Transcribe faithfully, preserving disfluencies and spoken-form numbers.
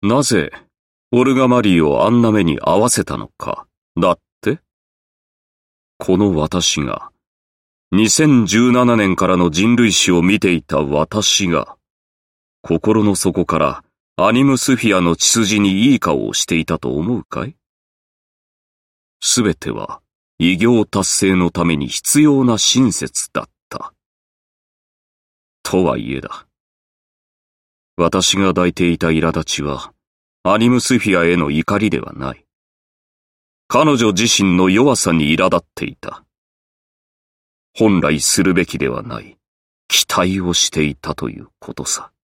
なぜ、オルガ・マリーをあんな目に遭わせたのか、だって？この私が、にせんじゅうななねんからの人類史を見ていた私が、心の底からアニムスフィアの血筋にいい顔をしていたと思うかい？すべては、偉業達成のために必要な親切だった。とはいえだ。私が抱いていた苛立ちは、アニムスフィアへの怒りではない。彼女自身の弱さに苛立っていた。本来するべきではない、期待をしていたということさ。